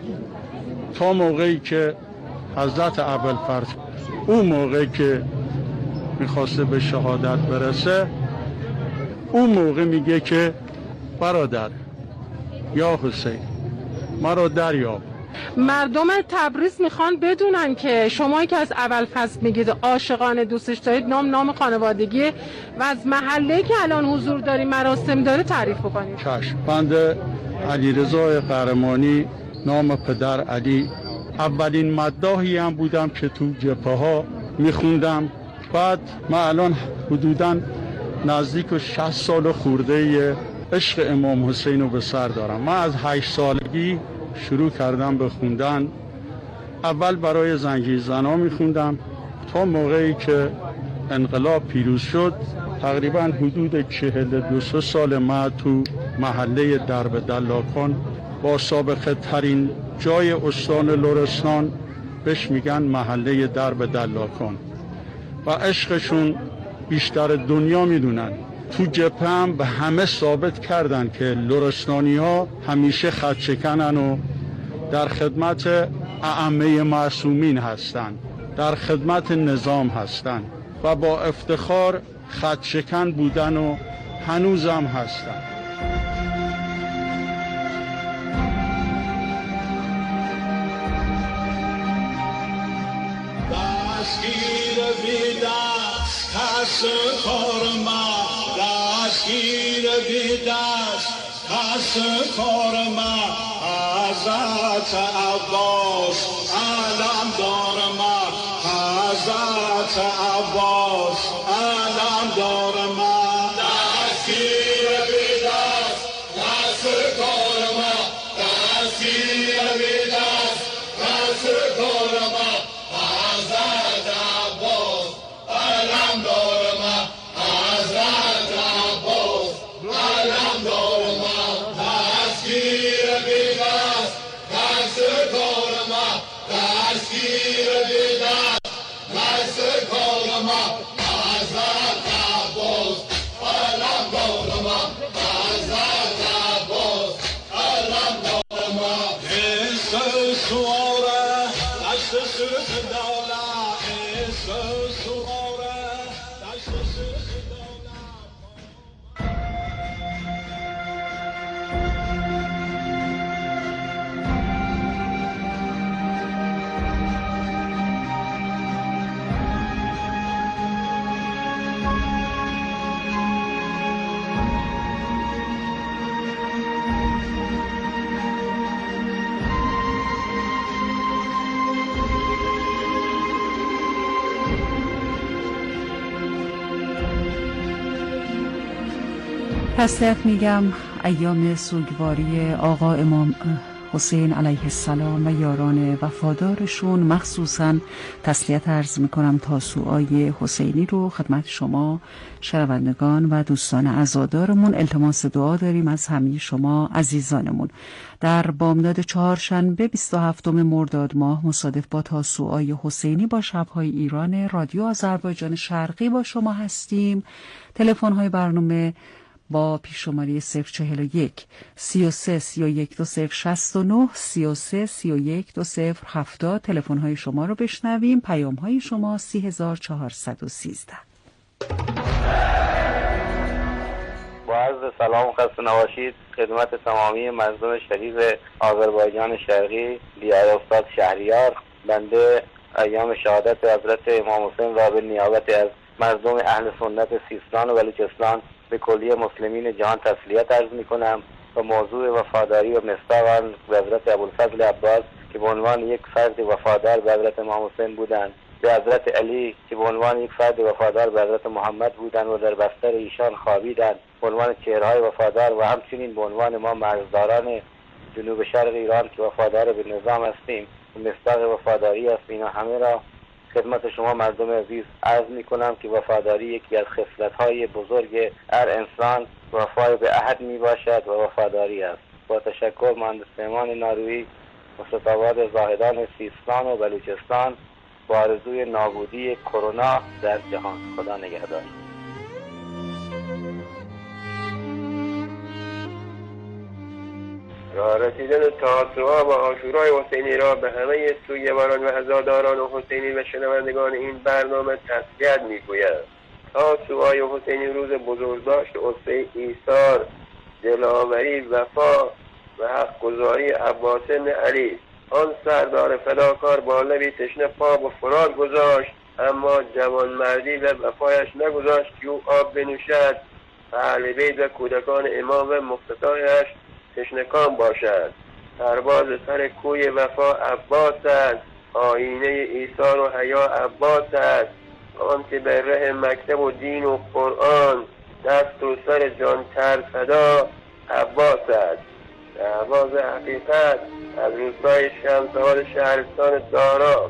تا موقعی که حضرت ابوالفضل اون موقعی که میخواسته به شهادت برسه، اون موقع میگه که برادر یا حسین مرا دریاب. مردم تبریز میخوان بدونن که شما که از ابوالفضل میگید عاشقانه دوستش دارید، نام نام خانوادگی و از محله که الان حضور داری مراسم داره تعریف بکنید. چشم. بنده علیرضا قهرمانی، نام پدر علی، اولین مداحی هم بودم که تو جبهه ها میخوندم. بعد من الان حدوداً نزدیک شصت سال خورده عشق امام حسین رو به سر دارم. من از هشت سالگی شروع کردم به خوندن. اول برای زنگی زنا میخوندم تا موقعی که انقلاب پیروز شد. تقریبا حدود چهل و دو سال من تو محله درب دلاکان با سابقه ترین جای استان لرستان بهش میگن محله درب دلاکان و عشقشون بیشتر دنیا میدونن. تو جبهه هم به همه ثابت کردن که لرستانی ها همیشه خطشکنن و در خدمت ائمه معصومین هستن، در خدمت نظام هستن و با افتخار خطشکن بودن و هنوزم هستن. دستگیر بی دست کس کار ما، دستگیر بی دست کس کار ما، حضرت عباس علم دار ما، حضرت عباس علم دار ما. دستگیر بی دست کس کار ما، دستگیر بی دست کس کار ما، حضرت عباس علم دار ما، حضرت عباس علم دار ما. دستگیر بی دست کس کار ما، دستگیر بی دست کس کار ما، حضرت عباس علم دار ما، حضرت عباس علم دار ما. حس سواره دست سرخ دوله، حس سواره دست سرخ دوله. تسلیت میگم ایام سوگواری آقا امام حسین علیه السلام و یاران وفادارشون، مخصوصا تسلیت عرض میکنم تاسوعای حسینی رو خدمت شما شنوندگان و دوستان عزادارمون. التماس دعا داریم از همه شما عزیزانمون. در بامداد چهارشنبه بیست و هفتم مرداد ماه مصادف با تاسوعای حسینی با شب‌های ایران رادیو آذربایجان شرقی با شما هستیم. تلفن‌های برنامه با پیش شماره صفر چهل و یک سی و سه سی و یک دو صفر شصت و نه سی و سه سی و یک دو صفر هفتاد. تلفن های شما رو بشنویم. پیام های شما سی هزار چهارصد و سیزده. با عرض سلام و خسته نباشید خدمت تمامی مردم شریف آذربایجان شرقی، دیار استاد شهریار. بنده ایام شهادت حضرت امام حسین را به نیابت از مردم اهل سنت سیستان و بلوچستان به کلیه مسلمین جهان تسلیت عرض می کنم و موضوع وفاداری و مصداق آن به حضرت ابوالفضل عباس که به عنوان یک فرد وفادار به حضرت امام حسین بودند، به حضرت علی که به عنوان یک فرد وفادار به حضرت محمد بودند و در بستر ایشان خوابیدند به عنوان چهره‌های وفادار، و همچنین به عنوان ما مرزداران جنوب شرق ایران که وفادار به نظام هستیم و مصداق وفاداری است. اینا همه را خدمت شما مردم عزیز عرض می کنم که وفاداری یکی از خصلت‌های بزرگ هر انسان وفای به عهد می باشد و وفاداری است. با تشکر، مهندس پیمان نارویی، مستطابات زاهدان سیستان و بلوچستان، با آرزوی نابودی کرونا در جهان. خدا نگهدار. راه رسیدن تاسوعا و عاشورای حسینی را به همه سوگواران و عزاداران حسینی و شنوندگان این برنامه تسلیت می‌گویم. تاسوعای حسینی روز بزرگداشت اسوه ایثار، دلاوری، وفا و حق‌گزاری عباس بن علی. آن سردار فداکار با لبی تشنه پا به فرات گذاشت، اما جوانمردی و وفایش نگذاشت که او آب بنوشد و اهل بیت و کودکان امام و مقتدایش تشنکان باشد. سرباز سر کوی وفا عباس است، آینه ایثار و حیا عباس است. آن که به ره مکتب و دین و قرآن دست و سر جان تر فدا عباس است. شهباز حقیقت از روستای شمس‌آباد شهرستان دارا.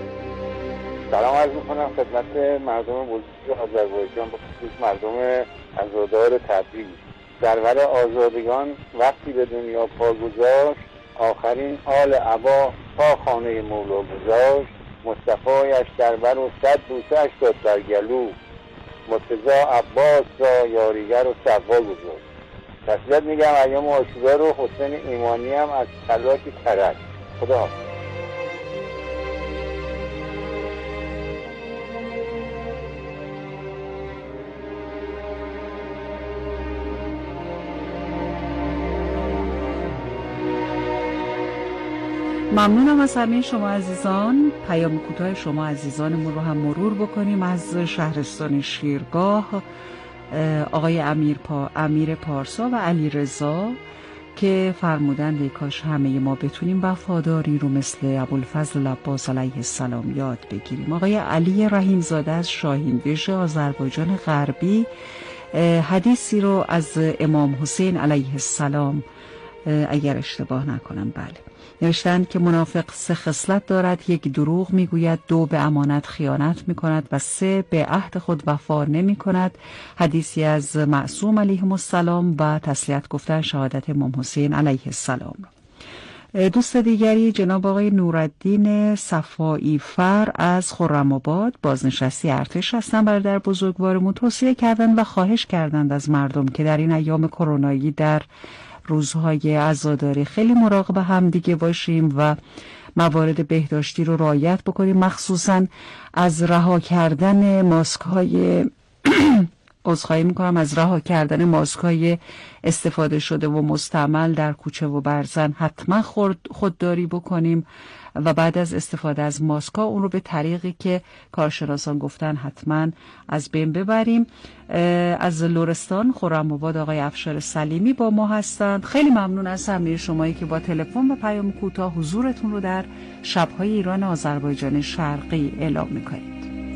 سلام عرض می‌کنم خدمت مردم بزرگ آذربایجان، به خصوص مردم عزادار تبریز. سرور آزادگان وقتی به دنیا پا گذاشت، آخرین آل عبا تا خانه مولا گذاشت. مصطفایش در بر و صد بوسه‌اش داد بر گلو، مرتضی عباس را یاریگر و صفا گذاشت. تسلیت میگم ایام عاشورا رو. حسین ایمانی هم از خلاک کرج. خدا حافظ. ممنونم از همه شما عزیزان. پیام کوتاه شما عزیزانمون رو هم مرور بکنیم. از شهرستان شیرگاه آقای امیر, پا، امیر پارسا و علی رضا که فرمودن کاش همه ما بتونیم وفاداری رو مثل ابوالفضل عباس علیه السلام یاد بگیریم. آقای علی رحیمزاده از شاهین ویژ آذربایجان غربی حدیثی رو از امام حسین علیه السلام اگر اشتباه نکنم بله نوشتند که منافق سه خصلت دارد: یک، دروغ میگوید، دو، به امانت خیانت میکند و سه، به عهد خود وفا نمیکند. حدیثی از معصوم علیه السلام و تسلیت گفتن شهادت امام حسین علیه السلام. دوست دیگری جناب آقای نورالدین صفایی فر از خرم‌آباد بازنشسته ارتش هستند. برادر بزرگوارمون توصیه کردند و خواهش کردند از مردم که در این ایام کرونایی در روزهای عزاداری خیلی مراقب هم دیگه باشیم و موارد بهداشتی رو رعایت بکنیم، مخصوصا از رها کردن ماسک های عذرخواهی میکنم از رها کردن ماسک های استفاده شده و مستعمل در کوچه و برزن حتما خودداری بکنیم و بعد از استفاده از ماسک ها اون رو به طریقی که کارشناسان گفتن حتما از بین ببریم. از لرستان خرم‌آباد آقای افشار سلیمی با ما هستند. خیلی ممنون از همه شمایی که با تلفن و پیام کوتاه حضورتون رو در شب‌های ایران آذربایجان شرقی اعلام میکنید.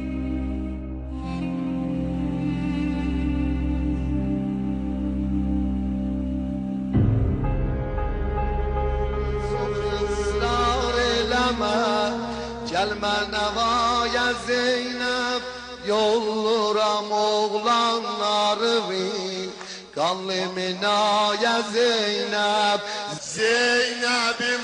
Gelme nevaya Zeynep, yolluram oğlanları bin. Kanlı minaya Zeynep, Zeynep'im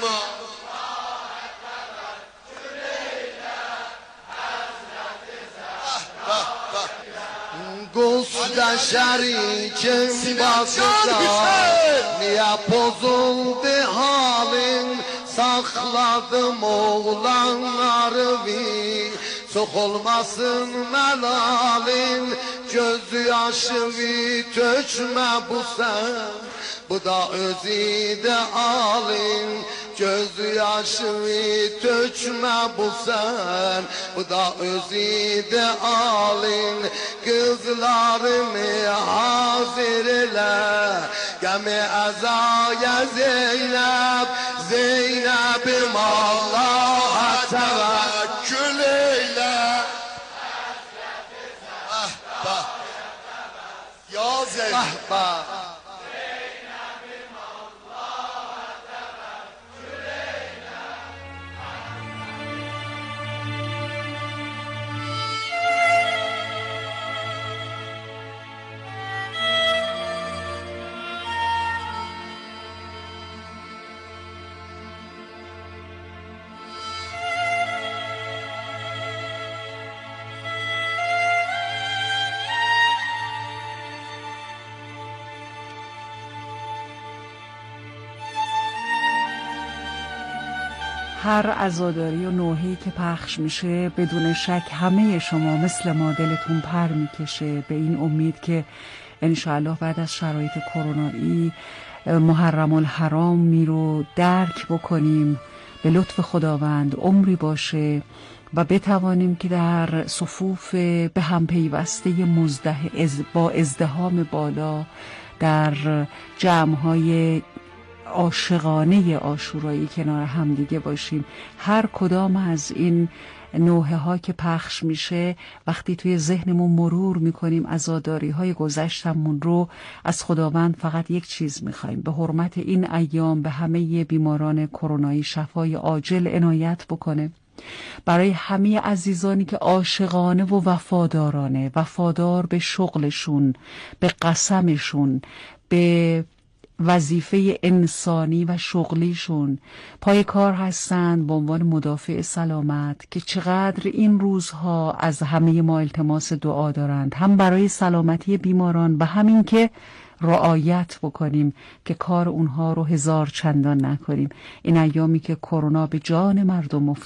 Gusda şerikim baksa, niye bozuldu halin? Sakladım oğlanları bir, çok olmasın melalin. Gözü yaşı bir tökme bu sen, bu da özü de alin. Gözü yaşı bir tökme bu sen, bu da özü de alin. Kızlarımı hazır ile, gemi ezaya Zeynep. Zeynep'im Allah'a tevekkül eyle. Ah bak ya Zeynep, ah bak Zeynep'im Allah'a tevekkül eyle. هر عزاداری و نوحه‌ای که پخش میشه بدون شک همه شما مثل ما دلتون پر میکشه، به این امید که انشاءالله بعد از شرایط کرونایی محرم الحرام می رو درک بکنیم، به لطف خداوند عمری باشه و بتوانیم که در صفوف به هم پیوسته مزده با ازدحام بالا در جمع‌های عاشقانه عاشورایی کنار هم دیگه باشیم. هر کدام از این نوحه ها که پخش میشه وقتی توی ذهنمون مرور میکنیم عزاداری های گذشتمون رو از خداوند فقط یک چیز میخوایم: به حرمت این ایام به همه بیماران کرونایی شفای عاجل عنایت بکنه برای همه عزیزانی که عاشقانه و وفادارانه، وفادار به شغلشون، به قسمشون، به وظیفه انسانی و شغلیشون پای کار هستند به عنوان مدافع سلامت، که چقدر این روزها از همه ما التماس دعا دارند، هم برای سلامتی بیماران و همین که رعایت بکنیم که کار اونها رو هزار چندان نکنیم. این ایامی که کرونا به جان مردم